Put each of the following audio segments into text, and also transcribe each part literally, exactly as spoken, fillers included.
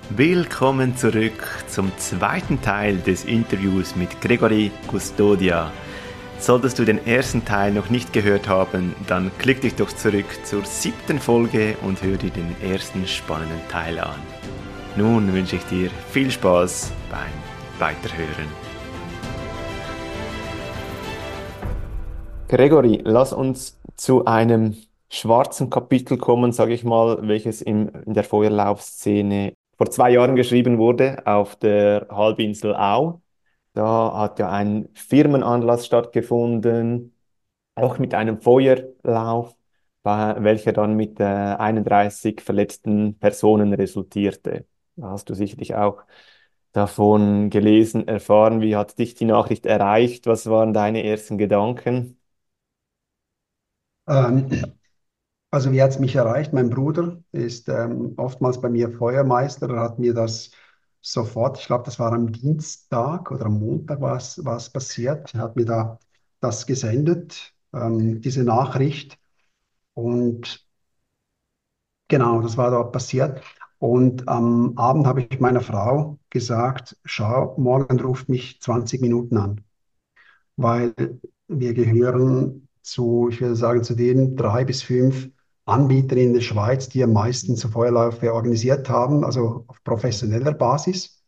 Willkommen zurück zum zweiten Teil des Interviews mit Gregory Custodia. Solltest du den ersten Teil noch nicht gehört haben, dann klick dich doch zurück zur siebten Folge und hör dir den ersten spannenden Teil an. Nun wünsche ich dir viel Spaß beim Weiterhören. Gregory, lass uns zu einem schwarzen Kapitel kommen, sage ich mal, welches in, in der Feuerlaufszene vor zwei Jahren geschrieben wurde auf der Halbinsel Au. Da hat ja ein Firmenanlass stattgefunden, auch mit einem Feuerlauf, bei- welcher dann mit äh, einunddreißig verletzten Personen resultierte. Da hast du sicherlich auch davon gelesen, erfahren. Wie hat dich die Nachricht erreicht? Was waren deine ersten Gedanken? Ähm, also wie hat es mich erreicht? Mein Bruder ist ähm, oftmals bei mir Feuermeister. Er hat mir das sofort, ich glaube, das war am Dienstag oder am Montag war es war es passiert. Er hat mir da das gesendet, ähm, diese Nachricht. Und genau, das war dort passiert. Und am Abend habe ich meiner Frau gesagt, schau, morgen ruft mich zwanzig Minuten an, weil wir gehören zu, ich würde sagen, zu den drei bis fünf Anbietern in der Schweiz, die am meisten so Feuerläufe organisiert haben, also auf professioneller Basis.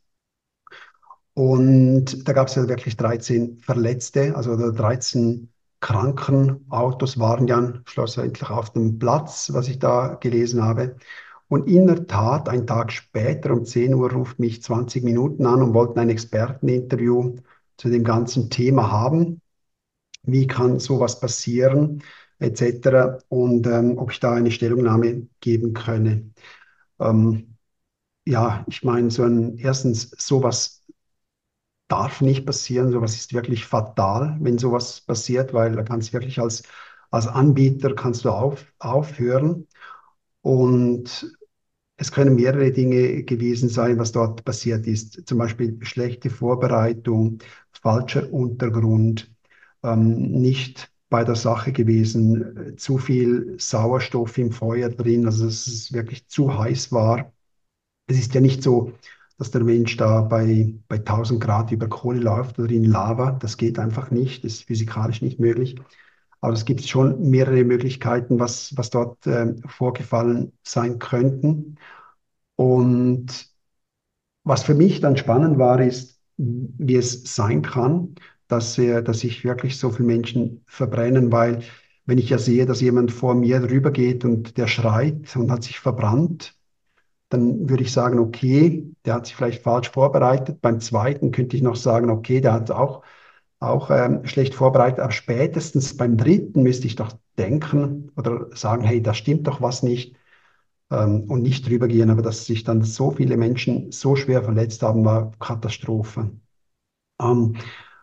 Und da gab es ja wirklich dreizehn Verletzte, also dreizehn Krankenautos waren ja schlussendlich auf dem Platz, was ich da gelesen habe. Und in der Tat, einen Tag später um zehn Uhr ruft mich zwanzig Minuten an und wollten ein Experteninterview zu dem ganzen Thema haben. Wie kann sowas passieren, et cetera. Und ähm, ob ich da eine Stellungnahme geben könne. Ähm, ja, ich meine, so ein, erstens, sowas darf nicht passieren, sowas ist wirklich fatal, wenn sowas passiert, weil da kannst du wirklich als, als Anbieter kannst du auf, aufhören. Und es können mehrere Dinge gewesen sein, was dort passiert ist. Zum Beispiel schlechte Vorbereitung, falscher Untergrund, ähm, nicht bei der Sache gewesen, äh, zu viel Sauerstoff im Feuer drin, also dass es wirklich zu heiß war. Es ist ja nicht so, dass der Mensch da bei, bei tausend Grad über Kohle läuft oder in Lava. Das geht einfach nicht, das ist physikalisch nicht möglich. Aber es gibt schon mehrere Möglichkeiten, was, was dort ähm, vorgefallen sein könnten. Und was für mich dann spannend war, ist, wie es sein kann, dass, er, dass sich wirklich so viele Menschen verbrennen, weil wenn ich ja sehe, dass jemand vor mir drüber geht und der schreit und hat sich verbrannt, dann würde ich sagen, okay, der hat sich vielleicht falsch vorbereitet. Beim zweiten könnte ich noch sagen, okay, der hat auch, auch ähm, schlecht vorbereitet. Aber spätestens beim dritten müsste ich doch denken oder sagen, hey, da stimmt doch was nicht, ähm, und nicht drüber gehen. Aber dass sich dann so viele Menschen so schwer verletzt haben, war Katastrophe. Ähm,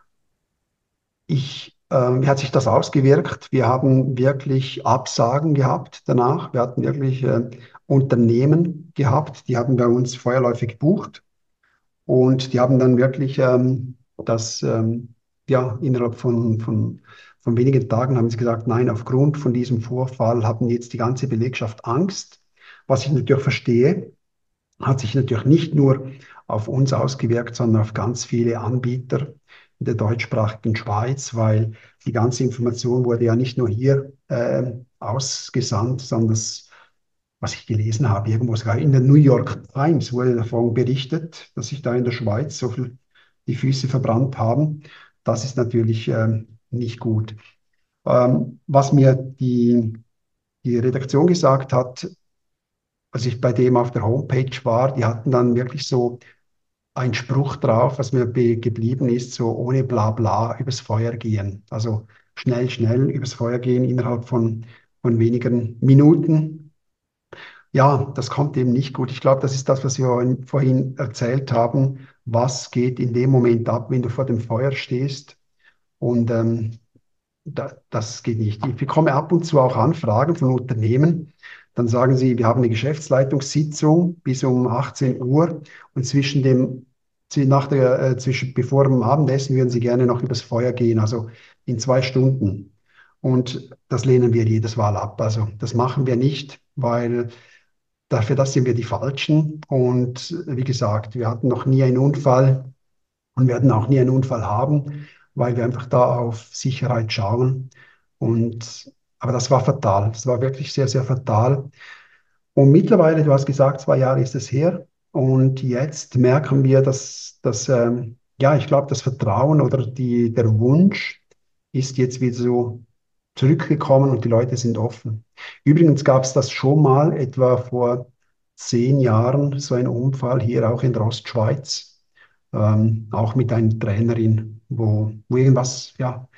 ich, ähm, wie hat sich das ausgewirkt? Wir haben wirklich Absagen gehabt danach. Wir hatten wirklich äh, Unternehmen gehabt, die haben bei uns Feuerläufe gebucht und die haben dann wirklich ähm, das, ähm, ja, innerhalb von, von, von wenigen Tagen haben sie gesagt, nein, aufgrund von diesem Vorfall haben jetzt die ganze Belegschaft Angst, was ich natürlich verstehe, hat sich natürlich nicht nur auf uns ausgewirkt, sondern auf ganz viele Anbieter in der deutschsprachigen Schweiz, weil die ganze Information wurde ja nicht nur hier äh, ausgesandt, sondern das, was ich gelesen habe, irgendwo sogar in der New York Times wurde davon berichtet, dass sich da in der Schweiz so viel die Füße verbrannt haben. Das ist natürlich ähm, nicht gut. Ähm, was mir die, die Redaktion gesagt hat, als ich bei dem auf der Homepage war, die hatten dann wirklich so einen Spruch drauf, was mir be- geblieben ist, so ohne Blabla übers Feuer gehen. Also schnell, schnell übers Feuer gehen innerhalb von, von wenigen Minuten. Ja, das kommt eben nicht gut. Ich glaube, das ist das, was wir vorhin erzählt haben. Was geht in dem Moment ab, wenn du vor dem Feuer stehst? Und ähm, da, das geht nicht. Ich bekomme ab und zu auch Anfragen von Unternehmen. Dann sagen sie, wir haben eine Geschäftsleitungssitzung bis um achtzehn Uhr und zwischen dem, zwi- nach der, äh, zwischen, bevor dem Abendessen würden sie gerne noch übers Feuer gehen, also in zwei Stunden. Und das lehnen wir jedes Mal ab. Also das machen wir nicht, weil dafür das sind wir die Falschen. Und wie gesagt, wir hatten noch nie einen Unfall und werden auch nie einen Unfall haben, weil wir einfach da auf Sicherheit schauen. Und, aber das war fatal. Das war wirklich sehr, sehr fatal. Und mittlerweile, du hast gesagt, zwei Jahre ist es her. Und jetzt merken wir, dass, dass ähm, ja, ich glaube, das Vertrauen oder die, der Wunsch ist jetzt wieder so zurückgekommen und die Leute sind offen. Übrigens gab es das schon mal, etwa vor zehn Jahren, so ein Unfall hier auch in der Ostschweiz, ähm, auch mit einer Trainerin, wo, wo irgendwas, ja,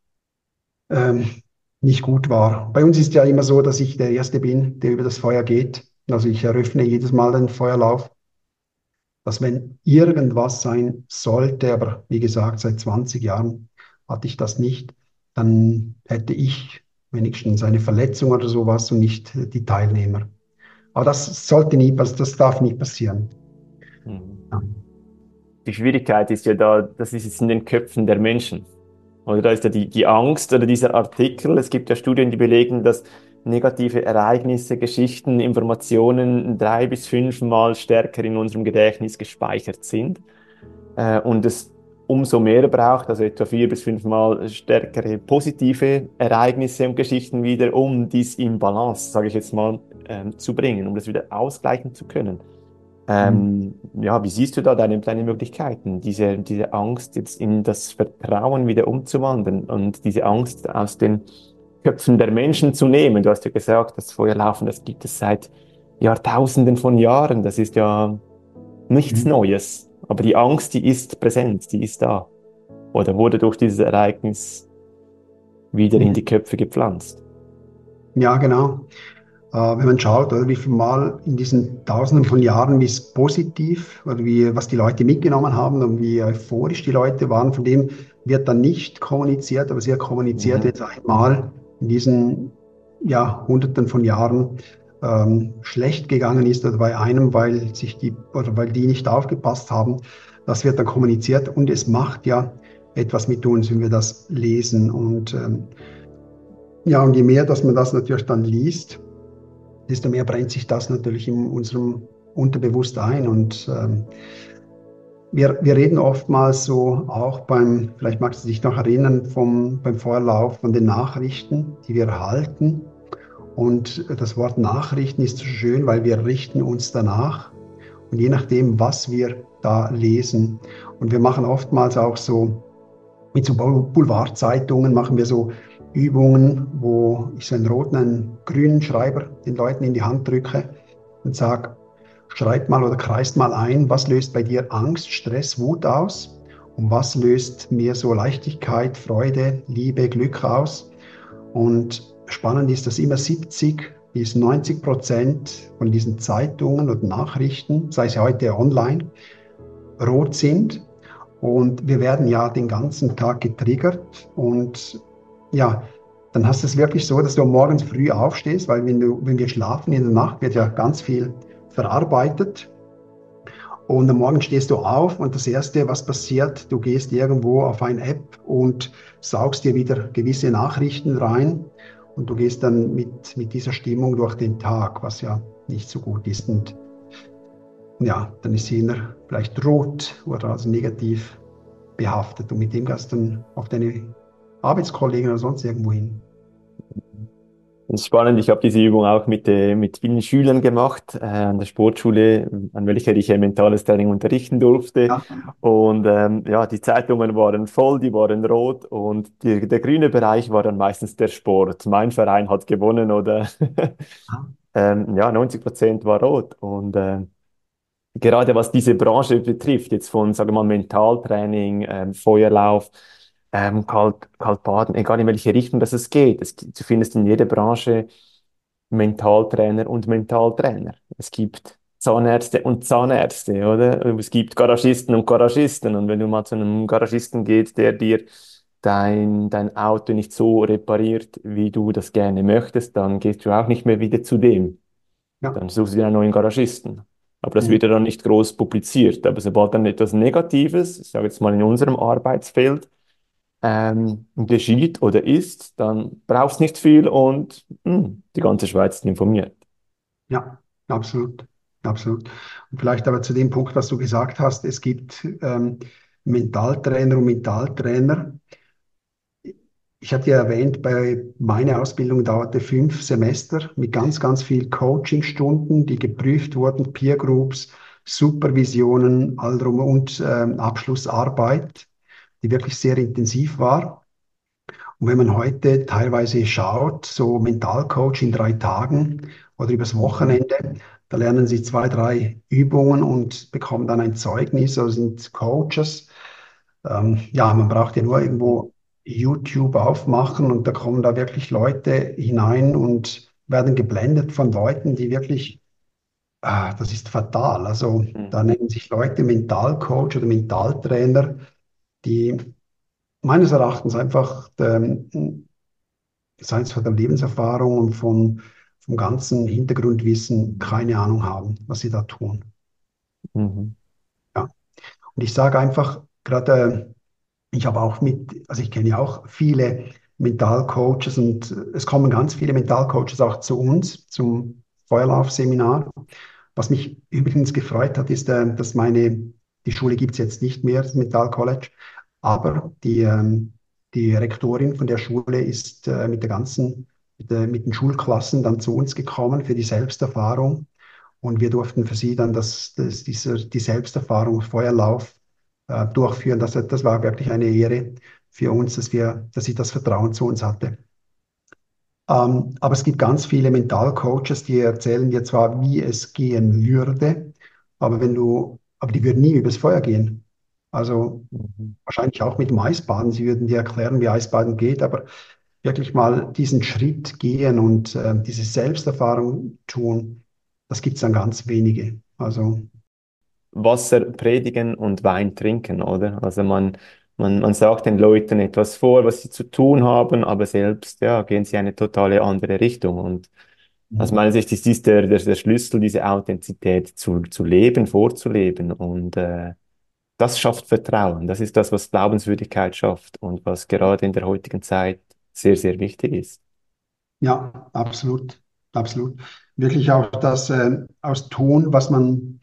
ähm, nicht gut war. Bei uns ist ja immer so, dass ich der Erste bin, der über das Feuer geht. Also ich eröffne jedes Mal den Feuerlauf, dass wenn irgendwas sein sollte, aber wie gesagt, seit zwanzig Jahren hatte ich das nicht, dann hätte ich wenigstens eine Verletzung oder sowas und nicht die Teilnehmer. Aber das sollte nie, pass- das darf nie passieren. Mhm. Ja. Die Schwierigkeit ist ja da, das ist jetzt in den Köpfen der Menschen. Oder da ist ja die, die Angst oder dieser Artikel. Es gibt ja Studien, die belegen, dass negative Ereignisse, Geschichten, Informationen drei bis fünfmal stärker in unserem Gedächtnis gespeichert sind. Äh, und es umso mehr braucht, also etwa vier bis fünfmal stärkere positive Ereignisse und Geschichten wieder, um dies in Balance, sage ich jetzt mal, ähm, zu bringen, um das wieder ausgleichen zu können. Mhm. Ähm, ja, wie siehst du da deine, deine Möglichkeiten, diese, diese Angst jetzt in das Vertrauen wieder umzuwandeln und diese Angst aus den Köpfen der Menschen zu nehmen? Du hast ja gesagt, das Feuerlaufen, das gibt es seit Jahrtausenden von Jahren. Das ist ja nichts Mhm. Neues. Aber die Angst, die ist präsent, die ist da. Oder wurde durch dieses Ereignis wieder in die Mhm. Köpfe gepflanzt. Ja, genau. Äh, wenn man schaut, oder wie viel Mal in diesen Tausenden von Jahren, wie es positiv oder wie, was die Leute mitgenommen haben und wie euphorisch die Leute waren, von dem wird dann nicht kommuniziert, aber sehr kommuniziert Mhm. jetzt einmal in diesen ja, Hunderten von Jahren ähm, schlecht gegangen ist oder bei einem, weil sich die oder weil die nicht aufgepasst haben. Das wird dann kommuniziert und es macht ja etwas mit uns, wenn wir das lesen. Und ähm, ja, und je mehr, dass man das natürlich dann liest, desto mehr brennt sich das natürlich in unserem Unterbewusst ein. Und ähm, wir, wir reden oftmals so auch beim, vielleicht magst du dich noch erinnern, vom, beim Vorlauf von den Nachrichten, die wir erhalten. Und das Wort Nachrichten ist so schön, weil wir richten uns danach. Und je nachdem, was wir da lesen. Und wir machen oftmals auch so, mit so Boulevardzeitungen machen wir so Übungen, wo ich so einen roten, einen grünen Schreiber den Leuten in die Hand drücke und sage, schreib mal oder kreist mal ein, was löst bei dir Angst, Stress, Wut aus und was löst mehr so Leichtigkeit, Freude, Liebe, Glück aus. Und spannend ist, dass immer siebzig bis neunzig Prozent von diesen Zeitungen und Nachrichten, sei es heute online, rot sind. Und wir werden ja den ganzen Tag getriggert. Und ja, dann hast du es wirklich so, dass du morgens früh aufstehst, weil wenn, du, wenn wir schlafen in der Nacht, wird ja ganz viel verarbeitet. Und am Morgen stehst du auf und das Erste, was passiert, du gehst irgendwo auf eine App und saugst dir wieder gewisse Nachrichten rein. Und du gehst dann mit, mit dieser Stimmung durch den Tag, was ja nicht so gut ist. Und ja, dann ist sie eher vielleicht rot oder also negativ behaftet und mit dem gehst du dann auf deine Arbeitskollegen oder sonst irgendwo hin. Das ist spannend. Ich habe diese Übung auch mit, äh, mit vielen Schülern gemacht, äh, an der Sportschule, an welcher ich äh, mentales Training unterrichten durfte. Ja, Und ähm, ja, die Zeitungen waren voll, die waren rot und die, der grüne Bereich war dann meistens der Sport. Mein Verein hat gewonnen oder ähm, ja, neunzig Prozent war rot. Und äh, gerade was diese Branche betrifft, jetzt von, sagen wir mal, Mentaltraining, ähm, Feuerlauf, ähm, Kalt, Kaltbaden, egal in welche Richtung das es geht. Es, gibt- du findest in jeder Branche Mentaltrainer und Mentaltrainer. Es gibt Zahnärzte und Zahnärzte, oder? Es gibt Garagisten und Garagisten. Und wenn du mal zu einem Garagisten gehst, der dir dein, dein Auto nicht so repariert, wie du das gerne möchtest, dann gehst du auch nicht mehr wieder zu dem. ja. Dann suchst du dir einen neuen Garagisten. Aber das Mhm. wird ja dann nicht groß publiziert. Aber sobald dann etwas Negatives, ich sage jetzt mal in unserem Arbeitsfeld, ähm, geschieht oder ist, dann brauchst du nicht viel und mh, die ganze Schweiz ist informiert. Ja, Absolut, absolut. Und vielleicht aber zu dem Punkt, was du gesagt hast, es gibt ähm, Mentaltrainer und Mentaltrainer. Ich hatte ja erwähnt, bei meiner Ausbildung dauerte fünf Semester mit ganz, ganz viel Coachingstunden, die geprüft wurden, Peer Groups, Supervisionen, all drum und ähm, Abschlussarbeit, die wirklich sehr intensiv war. Und wenn man heute teilweise schaut, so Mentalcoach in drei Tagen oder übers Wochenende, da lernen sie zwei, drei Übungen und bekommen dann ein Zeugnis, also sind Coaches. Ähm, ja, man braucht ja nur irgendwo YouTube aufmachen und da kommen da wirklich Leute hinein und werden geblendet von Leuten, die wirklich, ah, das ist fatal. Also da Mhm. nennen sich Leute Mentalcoach oder Mentaltrainer, die meines Erachtens einfach ähm, sei es von der Lebenserfahrung und von, vom ganzen Hintergrundwissen, keine Ahnung haben, was sie da tun. Mhm. Ja. Und ich sage einfach, gerade, äh, ich habe auch mit, also ich kenne ja auch viele Mentalcoaches und äh, es kommen ganz viele Mentalcoaches auch zu uns, zum Feuerlaufseminar. Was mich übrigens gefreut hat, ist, äh, dass meine, die Schule gibt es jetzt nicht mehr, das Mental College, aber die, ähm, die Rektorin von der Schule ist äh, mit der ganzen, mit, der, mit den Schulklassen dann zu uns gekommen für die Selbsterfahrung. Und wir durften für sie dann das, das, diese, die Selbsterfahrung, Feuerlauf äh, durchführen. Das, das war wirklich eine Ehre für uns, dass wir, dass sie das Vertrauen zu uns hatte. Ähm, aber es gibt ganz viele Mentalcoaches, die erzählen dir zwar, wie es gehen würde, aber wenn du, aber die würden nie übers Feuer gehen. Also Mhm. wahrscheinlich auch mit dem Eisbaden. Sie würden dir erklären, wie Eisbaden geht, aber wirklich mal diesen Schritt gehen und äh, diese Selbsterfahrung tun, das gibt es dann ganz wenige. Also, Wasser predigen und Wein trinken, oder? Also man, man, man sagt den Leuten etwas vor, was sie zu tun haben, aber selbst, ja, gehen sie eine totale andere Richtung. Und aus mhm. meiner Sicht ist dies der, der, der Schlüssel, diese Authentizität zu, zu leben, vorzuleben. Und äh, das schafft Vertrauen. Das ist das, was Glaubenswürdigkeit schafft und was gerade in der heutigen Zeit sehr, sehr wichtig ist. Ja, absolut, absolut. Wirklich auch das äh, aus Tun, was man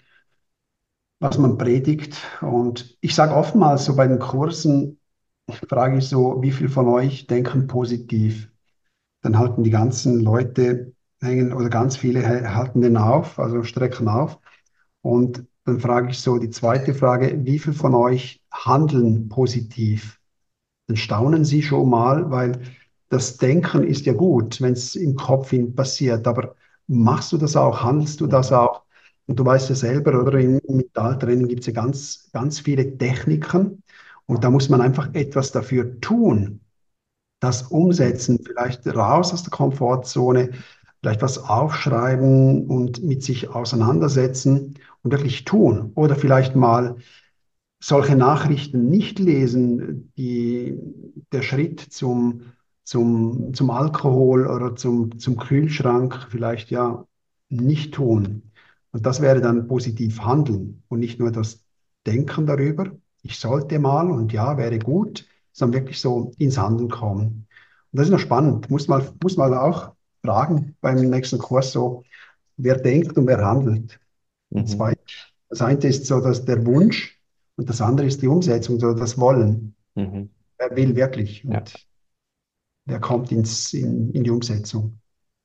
was man predigt. Und ich sage oftmals so bei den Kursen, frage ich so, wie viele von euch denken positiv? Dann halten die ganzen Leute hängen oder ganz viele hä- halten den auf, also strecken auf. Und dann frage ich so die zweite Frage, wie viele von euch handeln positiv? Dann staunen sie schon mal, weil das Denken ist ja gut, wenn es im Kopf hin passiert, aber machst du das auch, handelst du das Mhm. auch? Und du weißt ja selber, oder im Mentaltraining gibt es ja ganz, ganz viele Techniken und da muss man einfach etwas dafür tun, das umsetzen, vielleicht raus aus der Komfortzone, vielleicht was aufschreiben und mit sich auseinandersetzen und wirklich tun. Oder vielleicht mal solche Nachrichten nicht lesen, die, der Schritt zum, zum, zum Alkohol oder zum, zum Kühlschrank vielleicht ja nicht tun. Und das wäre dann positiv handeln und nicht nur das Denken darüber, ich sollte mal und ja, wäre gut, sondern wirklich so ins Handeln kommen. Und das ist noch spannend, muss man, muss man auch fragen beim nächsten Kurs so, wer denkt und wer handelt. Und Mhm. zwei, das eine ist so, dass der Wunsch und das andere ist die Umsetzung, so das Wollen. Mhm. Wer will wirklich Ja. und wer kommt ins, in, in die Umsetzung.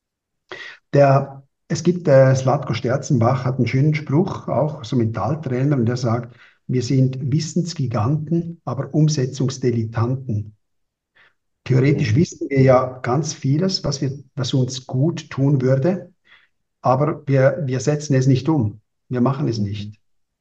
Der, es gibt, äh, Slatko Sterzenbach hat einen schönen Spruch, auch so Mentaltrainer, und der sagt, wir sind Wissensgiganten, aber Umsetzungsdilettanten. Theoretisch Mhm. wissen wir ja ganz vieles, was wir, was uns gut tun würde, aber wir, wir setzen es nicht um. Wir machen es Mhm. nicht.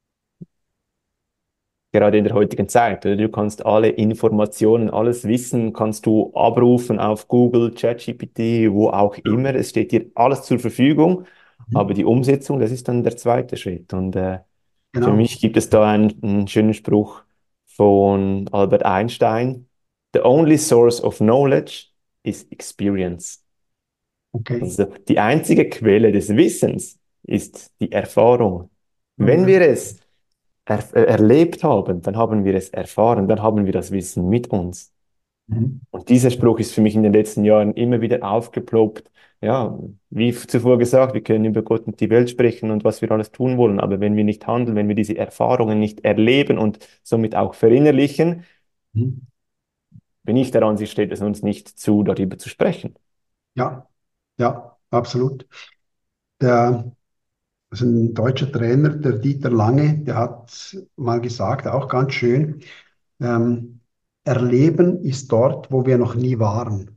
Gerade in der heutigen Zeit, oder? Du kannst alle Informationen, alles Wissen kannst du abrufen auf Google, ChatGPT, wo auch immer. Es steht dir alles zur Verfügung, aber Mhm. die Umsetzung, das ist dann der zweite Schritt. Und äh, für Genau. mich gibt es da einen, einen schönen Spruch von Albert Einstein: The only source of knowledge is experience. Okay. Also die einzige Quelle des Wissens ist die Erfahrung. Wenn Mhm. wir es er äh, erlebt haben, dann haben wir es erfahren, dann haben wir das Wissen mit uns. Mhm. Und dieser Spruch ist für mich in den letzten Jahren immer wieder aufgeploppt, ja, wie zuvor gesagt, wir können über Gott und die Welt sprechen und was wir alles tun wollen, aber wenn wir nicht handeln, wenn wir diese Erfahrungen nicht erleben und somit auch verinnerlichen, Mhm. bin ich der Ansicht, steht es uns nicht zu, darüber zu sprechen. Ja, ja, absolut. Der, also ein deutscher Trainer, der Dieter Lange, der hat mal gesagt, auch ganz schön, ähm, Erleben ist dort, wo wir noch nie waren.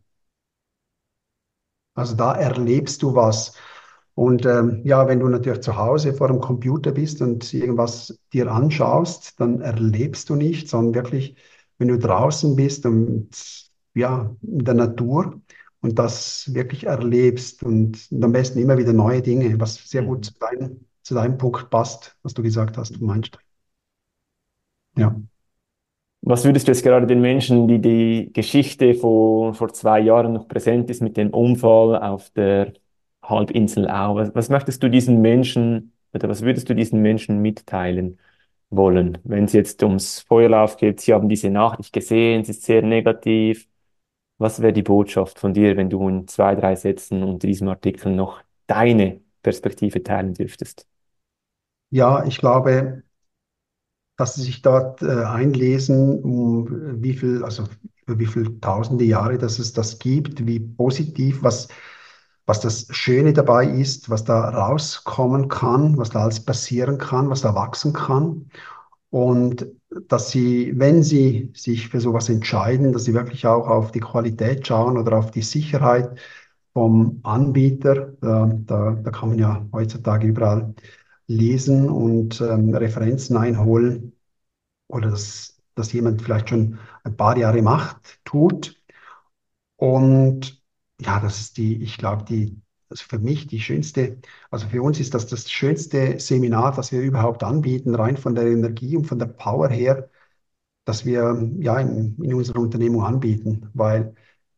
Also da erlebst du was. Und ähm, ja, wenn du natürlich zu Hause vor dem Computer bist und irgendwas dir anschaust, dann erlebst du nicht, sondern wirklich, wenn du draußen bist und ja, in der Natur und das wirklich erlebst und, und am besten immer wieder neue Dinge, was sehr gut Mhm. zu deinem, zu deinem Punkt passt, was du gesagt hast, du meinst. Ja. Was würdest du jetzt gerade den Menschen, die die Geschichte vor, vor zwei Jahren noch präsent ist mit dem Unfall auf der Halbinsel Au, was, was möchtest du diesen Menschen oder was würdest du diesen Menschen mitteilen wollen, wenn es jetzt ums Feuerlauf geht? Sie haben diese Nachricht gesehen, es ist sehr negativ. Was wäre die Botschaft von dir, wenn du in zwei, drei Sätzen unter diesem Artikel noch deine Perspektive teilen dürftest? Ja, ich glaube, dass sie sich dort äh, einlesen, um äh, wie viel, also über wie viele tausende Jahre, dass es das gibt, wie positiv, was, was das Schöne dabei ist, was da rauskommen kann, was da alles passieren kann, was da wachsen kann. Und dass sie, wenn sie sich für sowas entscheiden, dass sie wirklich auch auf die Qualität schauen oder auf die Sicherheit vom Anbieter. Da, da, da kann man ja heutzutage überall lesen und ähm, Referenzen einholen oder dass, dass jemand vielleicht schon ein paar Jahre macht, tut. Und ja, das ist die, ich glaube, die, also für mich die schönste, also für uns ist das das schönste Seminar, das wir überhaupt anbieten, rein von der Energie und von der Power her, das wir ja in, in unserer Unternehmung anbieten, weil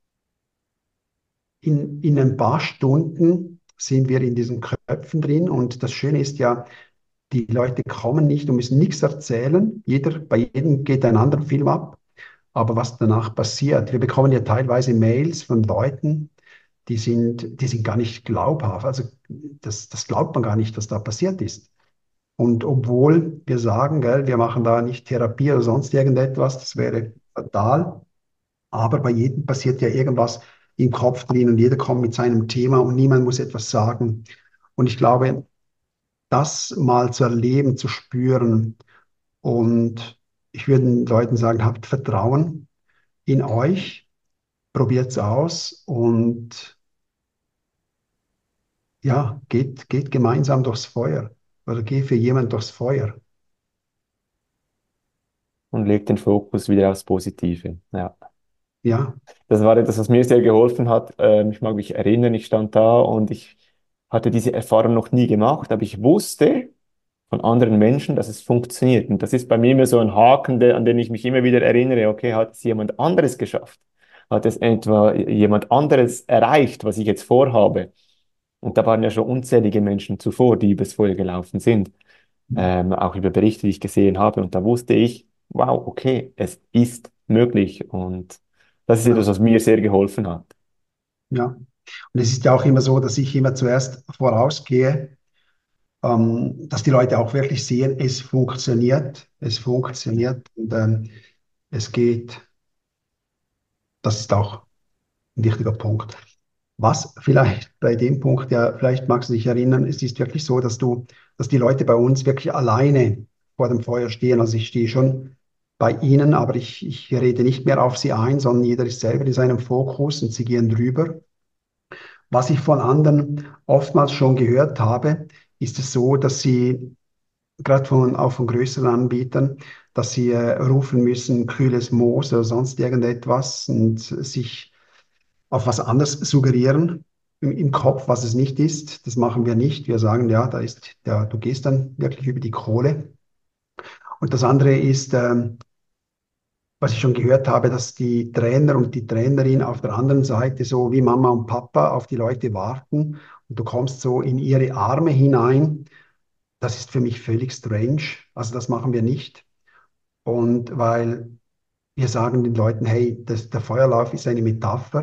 in, in ein paar Stunden sind wir in diesen Köpfen drin und das Schöne ist ja, die Leute kommen nicht und müssen nichts erzählen. Jeder, bei jedem geht ein anderer Film ab. Aber was danach passiert, wir bekommen ja teilweise Mails von Leuten, die sind, die sind gar nicht glaubhaft. Also das, das glaubt man gar nicht, was da passiert ist. Und obwohl wir sagen, gell, wir machen da nicht Therapie oder sonst irgendetwas, das wäre fatal, aber bei jedem passiert ja irgendwas im Kopf drin und jeder kommt mit seinem Thema und niemand muss etwas sagen. Und ich glaube, das mal zu erleben, zu spüren und ich würde den Leuten sagen, habt Vertrauen in euch, probiert es aus und ja, geht, geht gemeinsam durchs Feuer oder geh für jemanden durchs Feuer. Und leg den Fokus wieder aufs Positive. Ja. Ja, Das war etwas, was mir sehr geholfen hat. Ähm, ich mag mich erinnern, ich stand da und ich hatte diese Erfahrung noch nie gemacht, aber ich wusste von anderen Menschen, dass es funktioniert. Und das ist bei mir immer so ein Haken, der, an den ich mich immer wieder erinnere. Okay, hat es jemand anderes geschafft? Hat es etwa jemand anderes erreicht, was ich jetzt vorhabe? Und da waren ja schon unzählige Menschen zuvor, die übers Feuer gelaufen sind, ähm, auch über Berichte, die ich gesehen habe. Und da wusste ich, wow, okay, es ist möglich. Und das ist etwas, genau. was mir sehr geholfen hat. Ja. Und es ist ja auch immer so, dass ich immer zuerst vorausgehe, ähm, dass die Leute auch wirklich sehen, es funktioniert, es funktioniert und ähm, es geht. Das ist auch ein wichtiger Punkt. Was vielleicht bei dem Punkt, ja, vielleicht magst du dich erinnern, es ist wirklich so, dass du, dass die Leute bei uns wirklich alleine vor dem Feuer stehen. Also ich stehe schon bei ihnen, aber ich, ich rede nicht mehr auf sie ein, sondern jeder ist selber in seinem Fokus und sie gehen drüber. Was ich von anderen oftmals schon gehört habe, ist es so, dass sie, gerade von, auch von größeren Anbietern, dass sie äh, rufen müssen, kühles Moos oder sonst irgendetwas und sich auf was anderes suggerieren im, im Kopf, was es nicht ist. Das machen wir nicht. Wir sagen, ja, da ist der, du gehst dann wirklich über die Kohle. Und das andere ist, ähm, was ich schon gehört habe, dass die Trainer und die Trainerin auf der anderen Seite so wie Mama und Papa auf die Leute warten und du kommst so in ihre Arme hinein. Das ist für mich völlig strange. Also das machen wir nicht. Und weil wir sagen den Leuten, hey, das, der Feuerlauf ist eine Metapher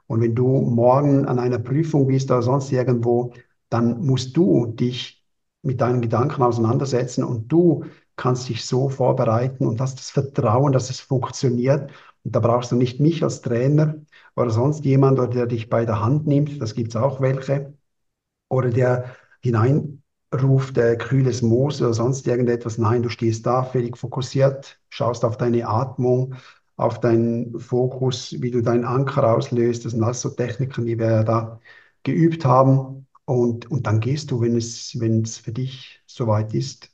Und wenn du morgen an einer Prüfung bist oder sonst irgendwo, dann musst du dich mit deinen Gedanken auseinandersetzen und du kannst dich so vorbereiten und hast das Vertrauen, dass es funktioniert. Und da brauchst du nicht mich als Trainer oder sonst jemand, oder der dich bei der Hand nimmt. Das gibt es auch welche. Oder der hineinruft, äh, kühles Moos oder sonst irgendetwas. Nein, du stehst da völlig fokussiert, schaust auf deine Atmung, auf deinen Fokus, wie du deinen Anker auslöst. Das sind alles so Techniken, die wir da geübt haben. Und, und dann gehst du, wenn es, wenn es für dich soweit ist.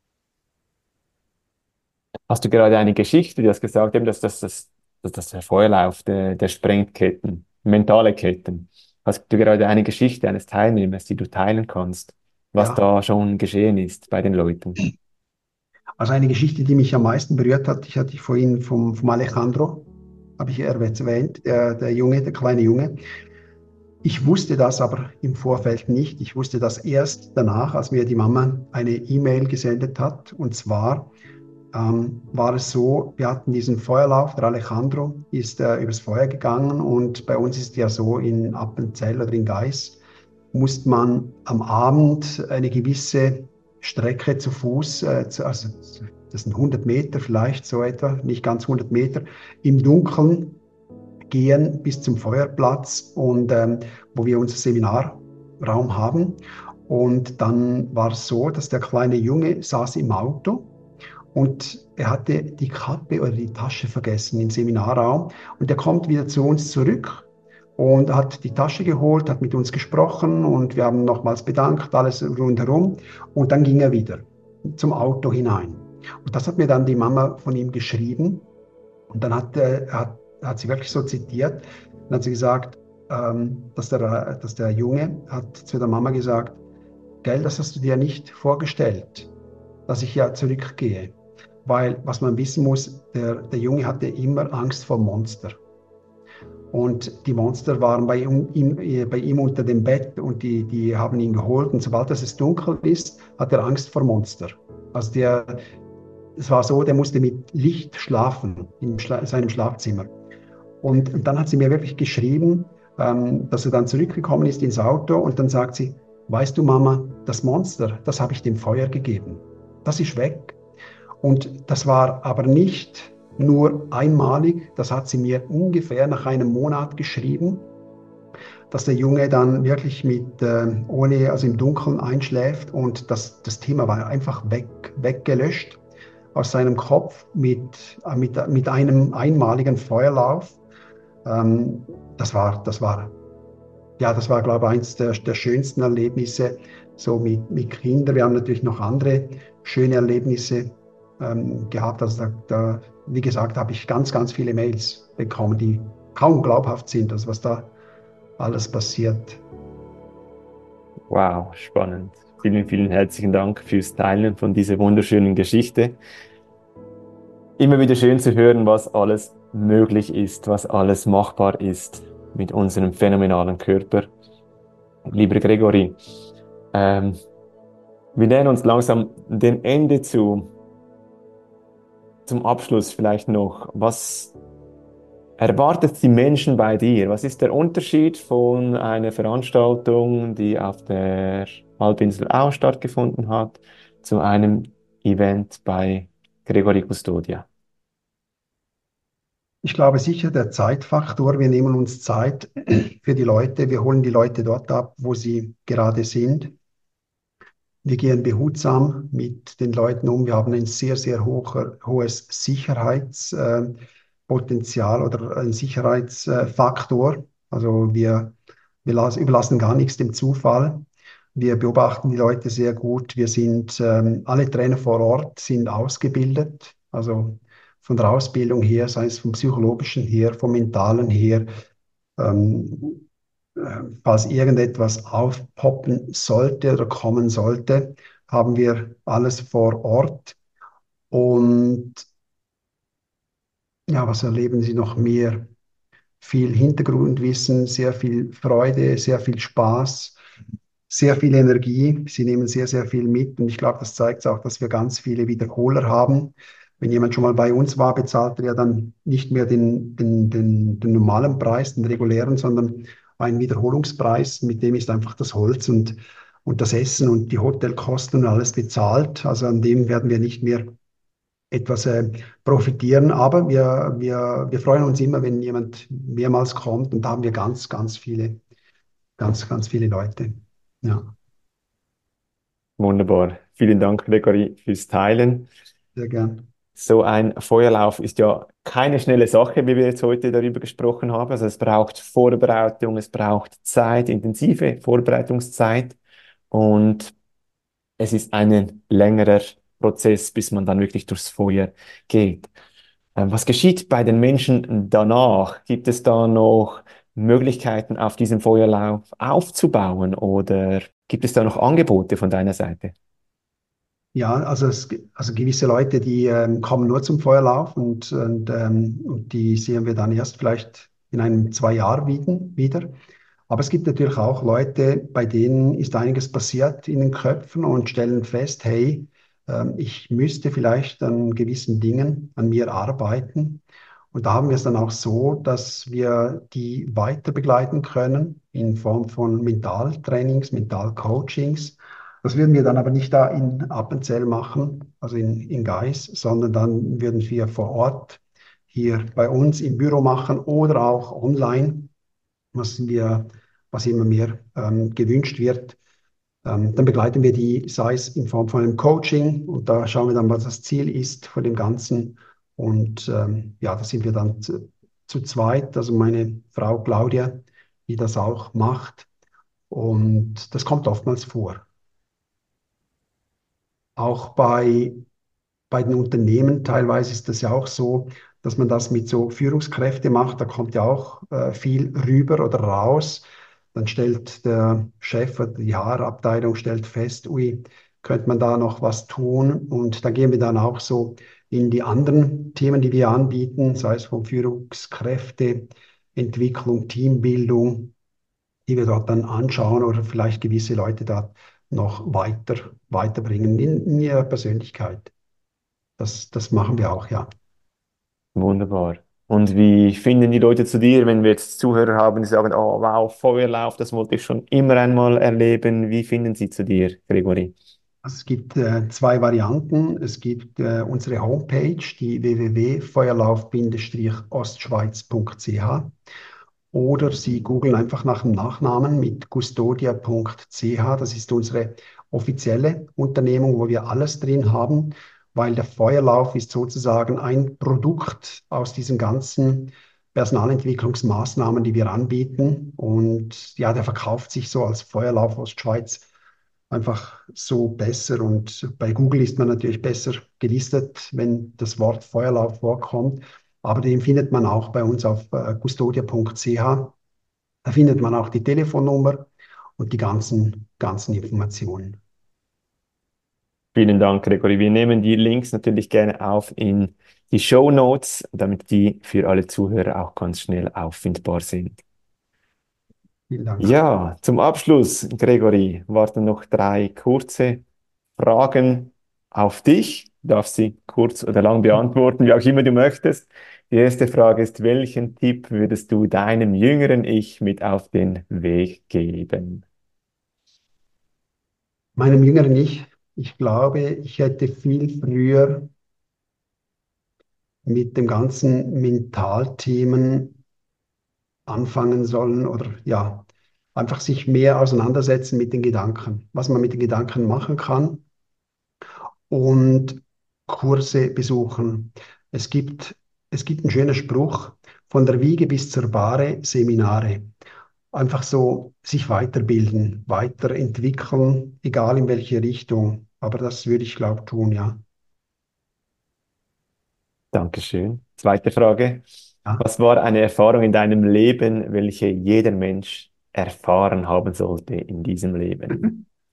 Hast du gerade eine Geschichte, du hast gesagt, eben, dass das, das, dass das der Feuerlauf, der, der sprengt Ketten, mentale Ketten. Hast du gerade eine Geschichte eines Teilnehmers, die du teilen kannst, was Ja, da schon geschehen ist bei den Leuten? also eine Geschichte, die mich am meisten berührt hat, ich hatte ich vorhin vom, vom Alejandro, habe ich erwähnt, der, der Junge, der kleine Junge. Ich wusste das aber im Vorfeld nicht. Ich wusste das erst danach, als mir die Mama eine E-Mail gesendet hat. Und zwar ähm, war es so, wir hatten diesen Feuerlauf, der Alejandro ist äh, übers Feuer gegangen, und bei uns ist ja so in Appenzell oder in Gais, musste man am Abend eine gewisse Strecke zu Fuß, äh, zu, also das sind hundert Meter vielleicht so etwa, nicht ganz hundert Meter, im Dunkeln gehen bis zum Feuerplatz, und ähm, wo wir unser Seminarraum haben. Und dann war es so, dass der kleine Junge saß im Auto und er hatte die Kappe oder die Tasche vergessen im Seminarraum, und er kommt wieder zu uns zurück und hat die Tasche geholt, hat mit uns gesprochen, und wir haben nochmals bedankt, alles rundherum, und dann ging er wieder zum Auto hinein. Und das hat mir dann die Mama von ihm geschrieben, und dann hat, äh, hat, hat sie wirklich so zitiert, dann hat sie gesagt, ähm, dass der, dass der Junge hat zu der Mama gesagt, gell, das hast du dir nicht vorgestellt, dass ich ja zurückgehe. Weil, was man wissen muss, der, der Junge hatte immer Angst vor Monster. Und die Monster waren bei ihm, äh, bei ihm unter dem Bett, und die, die haben ihn geholt. Und sobald es dunkel ist, hat er Angst vor Monster. Also der, es war so, der musste mit Licht schlafen in Schla seinem Schlafzimmer. Und, und dann hat sie mir wirklich geschrieben, ähm, dass er dann zurückgekommen ist ins Auto, und dann sagt sie, weißt du, Mama, das Monster, das habe ich dem Feuer gegeben. Das ist weg. Und das war aber nicht nur einmalig, das hat sie mir ungefähr nach einem Monat geschrieben, dass der Junge dann wirklich mit, äh, ohne, also im Dunkeln einschläft, und das, das Thema war einfach weg, weggelöscht aus seinem Kopf mit, äh, mit, mit einem einmaligen Feuerlauf. Ähm, das war, das war, ja, das war, glaube ich, eines der, der schönsten Erlebnisse, so mit, mit Kindern. Wir haben natürlich noch andere schöne Erlebnisse ähm, gehabt. Also da, da, wie gesagt, habe ich ganz, ganz viele Mails bekommen, die kaum glaubhaft sind, also was da alles passiert. Wow, spannend. Vielen, vielen herzlichen Dank fürs Teilen von dieser wunderschönen Geschichte. Immer wieder schön zu hören, was alles möglich ist, was alles machbar ist mit unserem phänomenalen Körper. Lieber Gregory, ähm, wir nähern uns langsam dem Ende zu. Zum Abschluss vielleicht noch, was erwartet die Menschen bei dir? Was ist der Unterschied von einer Veranstaltung, die auf der Halbinsel Au stattgefunden hat, zu einem Event bei Gregory Custodia? Ich glaube sicher der Zeitfaktor. Wir nehmen uns Zeit für die Leute. Wir holen die Leute dort ab, wo sie gerade sind. Wir gehen behutsam mit den Leuten um. Wir haben ein sehr, sehr hoher, hohes Sicherheitspotenzial oder einen Sicherheitsfaktor. Also wir, wir las- überlassen gar nichts dem Zufall. Wir beobachten die Leute sehr gut. Wir sind, ähm, alle Trainer vor Ort sind ausgebildet. Also von der Ausbildung her, sei es vom psychologischen her, vom mentalen her. Ähm, äh, Falls irgendetwas aufpoppen sollte oder kommen sollte, haben wir alles vor Ort. Und ja, was erleben Sie noch mehr? Viel Hintergrundwissen, sehr viel Freude, sehr viel Spaß, sehr viel Energie. Sie nehmen sehr, sehr viel mit. Und ich glaube, das zeigt auch, dass wir ganz viele Wiederholer haben. Wenn jemand schon mal bei uns war, bezahlt er ja dann nicht mehr den, den, den, den normalen Preis, den regulären, sondern einen Wiederholungspreis. Mit dem ist einfach das Holz und, und das Essen und die Hotelkosten und alles bezahlt. Also an dem werden wir nicht mehr etwas äh, profitieren. Aber wir, wir, wir freuen uns immer, wenn jemand mehrmals kommt. Und da haben wir ganz, ganz viele, ganz, ganz viele Leute. Ja, Wunderbar. Vielen Dank, Gregory, fürs Teilen. sehr gern. So ein Feuerlauf ist ja keine schnelle Sache, wie wir jetzt heute darüber gesprochen haben. Also es braucht Vorbereitung, es braucht Zeit, intensive Vorbereitungszeit und es ist ein längerer Prozess, bis man dann wirklich durchs Feuer geht. Ähm, Was geschieht bei den Menschen danach? Gibt es da noch Möglichkeiten, auf diesem Feuerlauf aufzubauen oder gibt es da noch Angebote von deiner Seite? Ja, also, es, also gewisse Leute, die ähm, kommen nur zum Feuerlauf und, und, ähm, und die sehen wir dann erst vielleicht in einem zwei Jahren wieder, wieder. Aber es gibt natürlich auch Leute, bei denen ist einiges passiert in den Köpfen und stellen fest, hey, ähm, ich müsste vielleicht an gewissen Dingen an mir arbeiten. Und da haben wir es dann auch so, dass wir die weiter begleiten können in Form von Mentaltrainings, Mentalcoachings. Das würden wir dann aber nicht da in Appenzell machen, also in, in Gais, sondern dann würden wir vor Ort hier bei uns im Büro machen oder auch online, was wir, was immer mehr ähm, gewünscht wird. Ähm, dann begleiten wir die, sei es in Form von einem Coaching und da schauen wir dann, was das Ziel ist von dem Ganzen. Und ähm, ja, da sind wir dann zu, zu zweit, also meine Frau Claudia, die das auch macht. Und das kommt oftmals vor. Auch bei bei den Unternehmen teilweise ist das ja auch so, dass man das mit so Führungskräfte macht. Da kommt ja auch äh, viel rüber oder raus. Dann stellt der Chef oder die H R-Abteilung stellt fest, ui, könnte man da noch was tun? Und dann gehen wir dann auch so in die anderen Themen, die wir anbieten, sei es von Führungskräfte, Entwicklung, Teambildung, die wir dort dann anschauen oder vielleicht gewisse Leute da noch weiter, weiterbringen in, in ihrer Persönlichkeit. Das, das machen wir auch, ja. Wunderbar. Und wie finden die Leute zu dir, wenn wir jetzt Zuhörer haben, die sagen, oh wow, Feuerlauf, das wollte ich schon immer einmal erleben. Wie finden sie zu dir, Gregory? Also es gibt äh, zwei Varianten. Es gibt äh, unsere Homepage, die w w w punkt feuerlauf-ostschweiz punkt c h. Oder Sie googeln einfach nach dem Nachnamen mit custodia punkt c h. Das ist unsere offizielle Unternehmung, wo wir alles drin haben, weil der Feuerlauf ist sozusagen ein Produkt aus diesen ganzen Personalentwicklungsmaßnahmen, die wir anbieten. Und ja, der verkauft sich so als Feuerlauf Ostschweiz einfach so besser. Und bei Google ist man natürlich besser gelistet, wenn das Wort Feuerlauf vorkommt. Aber den findet man auch bei uns auf äh, custodia punkt c h. Da findet man auch die Telefonnummer und die ganzen, ganzen Informationen. Vielen Dank, Gregory. Wir nehmen die Links natürlich gerne auf in die Show Notes, damit die für alle Zuhörer auch ganz schnell auffindbar sind. Vielen Dank. Ja, zum Abschluss, Gregory, warten noch drei kurze Fragen auf dich. Du darfst sie kurz oder lang beantworten, wie auch immer du möchtest. Die erste Frage ist, welchen Tipp würdest du deinem jüngeren Ich mit auf den Weg geben? Meinem jüngeren Ich, ich glaube, ich hätte viel früher mit dem ganzen Mentalthemen anfangen sollen oder ja, einfach sich mehr auseinandersetzen mit den Gedanken, was man mit den Gedanken machen kann und Kurse besuchen. Es gibt, es gibt einen schönen Spruch, von der Wiege bis zur Bahre Seminare. Einfach so sich weiterbilden, weiterentwickeln, egal in welche Richtung. Aber das würde ich, glaube ich, tun, ja. Dankeschön. Zweite Frage. Ja. Was war eine Erfahrung in deinem Leben, welche jeder Mensch erfahren haben sollte in diesem Leben?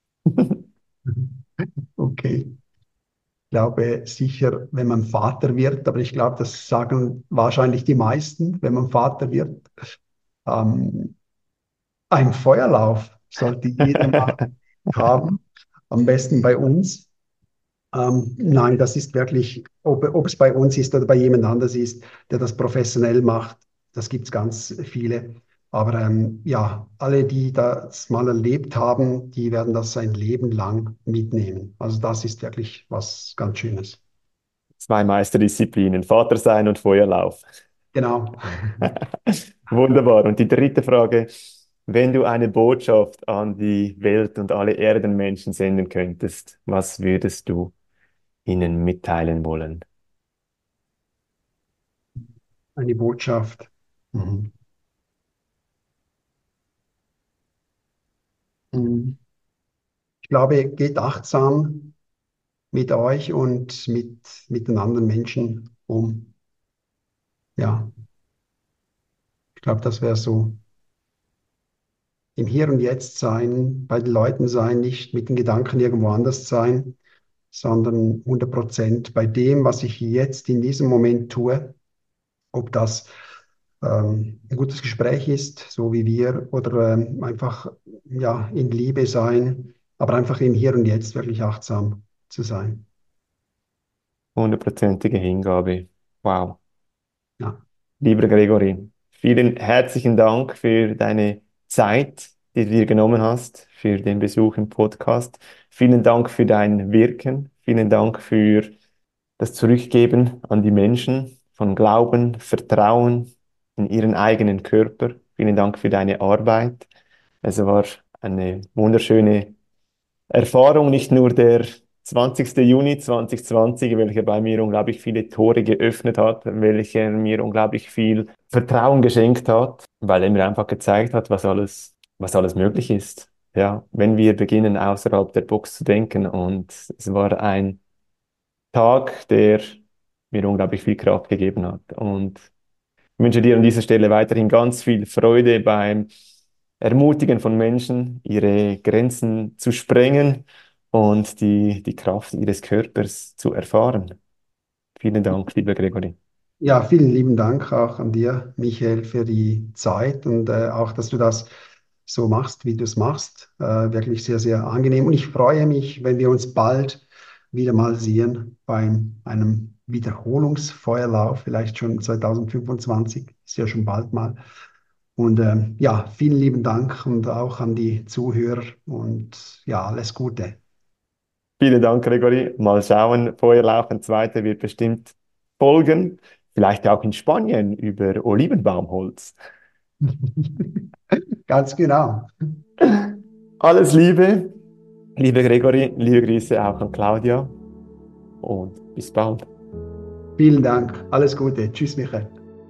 Okay. Ich glaube sicher, wenn man Vater wird, aber ich glaube, das sagen wahrscheinlich die meisten, wenn man Vater wird. Ähm, ein Feuerlauf sollte jeder mal haben, am besten bei uns. Ähm, nein, das ist wirklich, ob, ob es bei uns ist oder bei jemand anders ist, der das professionell macht, das gibt es ganz viele. Aber ähm, ja, alle, die das mal erlebt haben, die werden das ein Leben lang mitnehmen. Also das ist wirklich was ganz Schönes. Zwei Meisterdisziplinen, Vater sein und Feuerlauf. Genau. Wunderbar. Und die dritte Frage, wenn du eine Botschaft an die Welt und alle Erdenmenschen senden könntest, was würdest du ihnen mitteilen wollen? Eine Botschaft. Mhm. Mhm. Ich glaube, geht achtsam mit euch und mit, mit den anderen Menschen um. Ja, ich glaube, das wäre so. Im Hier und Jetzt sein, bei den Leuten sein, nicht mit den Gedanken irgendwo anders sein, sondern hundert Prozent bei dem, was ich jetzt in diesem Moment tue, ob das ähm, ein gutes Gespräch ist, so wie wir, oder ähm, einfach ja, in Liebe sein, aber einfach im Hier und Jetzt wirklich achtsam zu sein. Hundertprozentige Hingabe. Wow. Ja. Lieber Gregory, vielen herzlichen Dank für deine Zeit, die du dir genommen hast, für den Besuch im Podcast. Vielen Dank für dein Wirken. Vielen Dank für das Zurückgeben an die Menschen von Glauben, Vertrauen in ihren eigenen Körper. Vielen Dank für deine Arbeit. Es war eine wunderschöne Erfahrung, nicht nur der zwanzigsten Juni zweitausendzwanzig, welcher bei mir unglaublich viele Tore geöffnet hat, welcher mir unglaublich viel Vertrauen geschenkt hat, weil er mir einfach gezeigt hat, was alles, was alles möglich ist. Ja, wenn wir beginnen, außerhalb der Box zu denken. Und es war ein Tag, der mir unglaublich viel Kraft gegeben hat. Und ich wünsche dir an dieser Stelle weiterhin ganz viel Freude beim Ermutigen von Menschen, ihre Grenzen zu sprengen und die, die Kraft ihres Körpers zu erfahren. Vielen Dank, lieber Gregory. Ja, vielen lieben Dank auch an dir, Michael, für die Zeit und äh, auch, dass du das so machst, wie du es machst. Äh, wirklich sehr, sehr angenehm. Und ich freue mich, wenn wir uns bald wieder mal sehen bei einem Wiederholungsfeuerlauf, vielleicht schon zwanzig fünfundzwanzig, ist ja schon bald mal. Und ähm, ja, vielen lieben Dank und auch an die Zuhörer und ja, alles Gute. Vielen Dank, Gregory. Mal schauen, Feuerlauch, ein zweiter wird bestimmt folgen. Vielleicht auch in Spanien über Olivenbaumholz. Ganz genau. Alles Liebe, liebe Gregory, liebe Grüße auch an Claudia und bis bald. Vielen Dank. Alles Gute. Tschüss, Michael.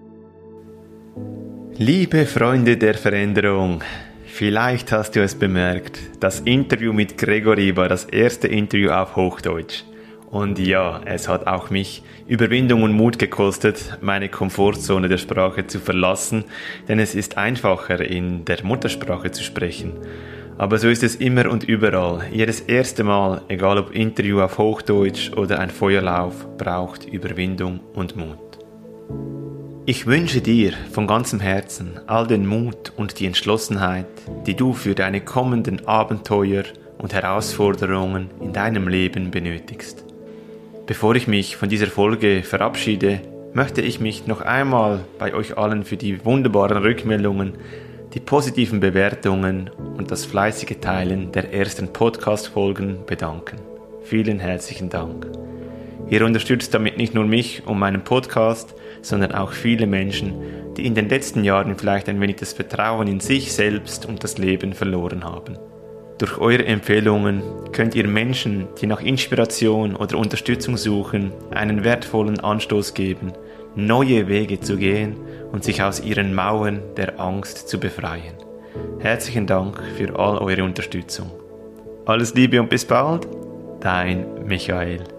Liebe Freunde der Veränderung, vielleicht hast du es bemerkt, das Interview mit Gregory war das erste Interview auf Hochdeutsch. Und ja, es hat auch mich Überwindung und Mut gekostet, meine Komfortzone der Sprache zu verlassen, denn es ist einfacher, in der Muttersprache zu sprechen. Aber so ist es immer und überall. Jedes erste Mal, egal ob Interview auf Hochdeutsch oder ein Feuerlauf, braucht Überwindung und Mut. Ich wünsche dir von ganzem Herzen all den Mut und die Entschlossenheit, die du für deine kommenden Abenteuer und Herausforderungen in deinem Leben benötigst. Bevor ich mich von dieser Folge verabschiede, möchte ich mich noch einmal bei euch allen für die wunderbaren Rückmeldungen, die positiven Bewertungen und das fleißige Teilen der ersten Podcast-Folgen bedanken. Vielen herzlichen Dank. Ihr unterstützt damit nicht nur mich und meinen Podcast, sondern auch viele Menschen, die in den letzten Jahren vielleicht ein wenig das Vertrauen in sich selbst und das Leben verloren haben. Durch eure Empfehlungen könnt ihr Menschen, die nach Inspiration oder Unterstützung suchen, einen wertvollen Anstoß geben, neue Wege zu gehen und sich aus ihren Mauern der Angst zu befreien. Herzlichen Dank für all eure Unterstützung. Alles Liebe und bis bald, dein Michael.